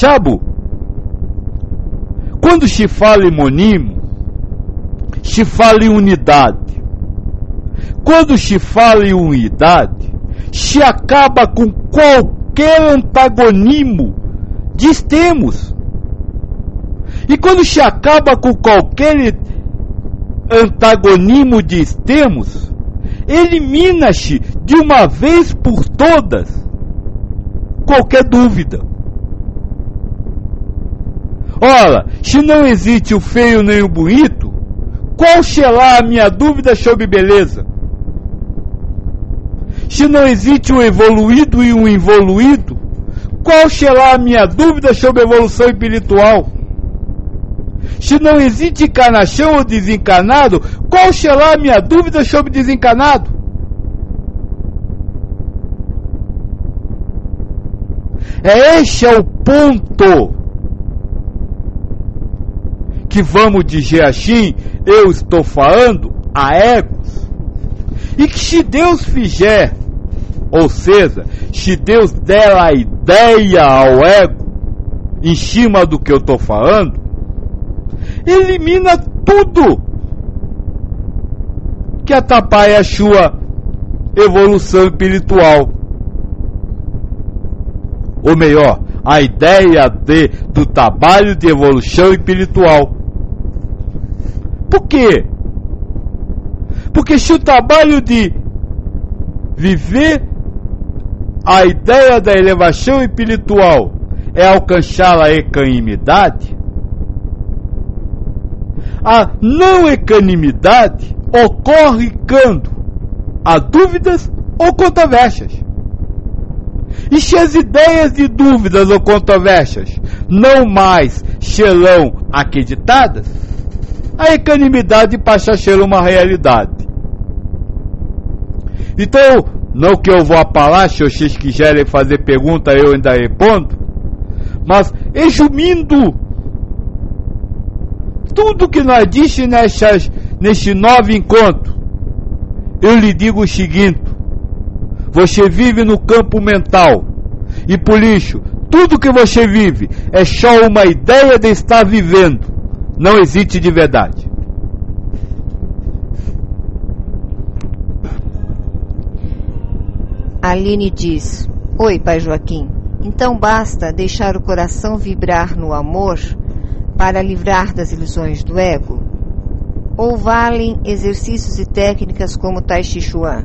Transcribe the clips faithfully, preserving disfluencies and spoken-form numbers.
Sabe? Quando se fala em monismo, se fala em unidade. Quando se fala em unidade, se acaba com qualquer antagonismo de extremos. E quando se acaba com qualquer antagonismo de extremos, elimina-se de uma vez por todas qualquer dúvida. Ora, se não existe o feio nem o bonito, qual será a minha dúvida sobre beleza? Se não existe o evoluído e o involuído, qual será a minha dúvida sobre evolução espiritual? Se não existe encarnação ou desencarnado, qual será a minha dúvida sobre desencarnado? É este é o ponto que, vamos dizer assim, eu estou falando a egos. E que se Deus fizer, ou seja, se Deus der a ideia ao ego em cima do que eu estou falando, elimina tudo que atrapalha a sua evolução espiritual. Ou melhor, a ideia de, do trabalho de evolução espiritual. Por quê? Porque se o trabalho de viver a ideia da elevação espiritual é alcançar a equanimidade, a não equanimidade ocorre quando há dúvidas ou controvérsias. E se as ideias de dúvidas ou controvérsias não mais serão acreditadas, a equanimidade passa a ser uma realidade. Então, não que eu vou apalar, se vocês quiserem fazer pergunta eu ainda respondo, mas resumindo tudo que nós disse nessas, nesse novo encontro, eu lhe digo o seguinte: você vive no campo mental, e por isso, tudo que você vive é só uma ideia de estar vivendo, não existe de verdade. Aline diz: oi, Pai Joaquim, então basta deixar o coração vibrar no amor para livrar das ilusões do ego? Ou valem exercícios e técnicas como Tai Chi Chuan?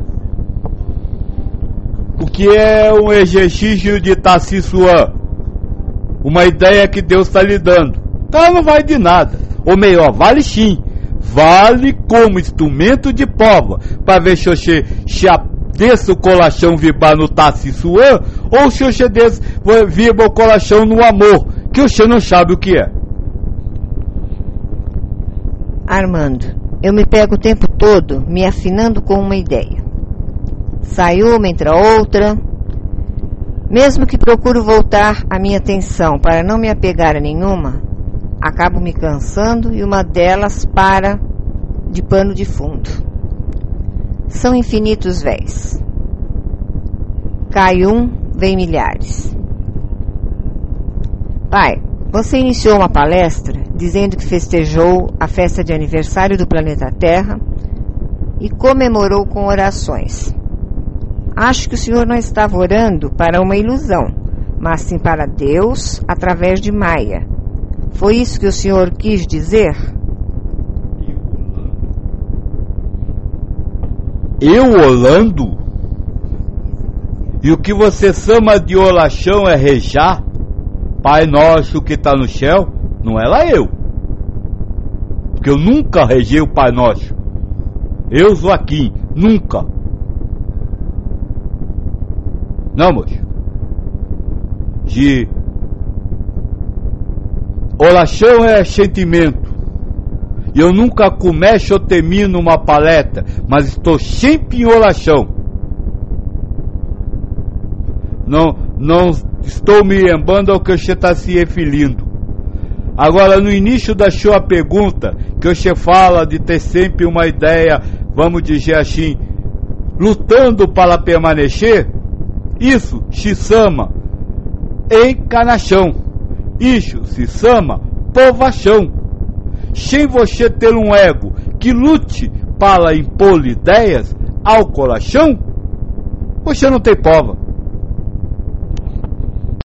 O que é um exercício de Tai Chi Chuan? Uma ideia que Deus está lhe dando. Então não vale de nada. Ou melhor, vale sim. Vale como instrumento de prova, para ver se você se desce o coração vibrar no Tai Chi Chuan, ou se você desce, vibra o coração no amor, que você não sabe o que é. Armando, eu me pego o tempo todo me afinando com uma ideia. Sai uma, entra outra. Mesmo que procuro voltar a minha atenção para não me apegar a nenhuma, acabo me cansando e uma delas para de pano de fundo. São infinitos véis. Cai um, vem milhares. Pai, você iniciou uma palestra dizendo que festejou a festa de aniversário do planeta Terra e comemorou com orações. Acho que o senhor não estava orando para uma ilusão, mas sim para Deus através de Maia. Foi isso que o senhor quis dizer? Eu orando? E o que você chama de oração é rejar? Pai nosso que está no céu? Não é lá eu. Porque eu nunca regei o Pai Nosso. Eu, Joaquim, nunca. Não, moço. De oração é sentimento. E eu nunca começo ou termino uma palestra, mas estou sempre em oração. Não, não estou me lembrando ao que você está se referindo. Agora, no início da sua pergunta, que você fala de ter sempre uma ideia, vamos dizer assim, lutando para permanecer, isso se chama encarnação. Isso se chama povachão. Sem você ter um ego que lute para impor ideias ao coração, você não tem pova.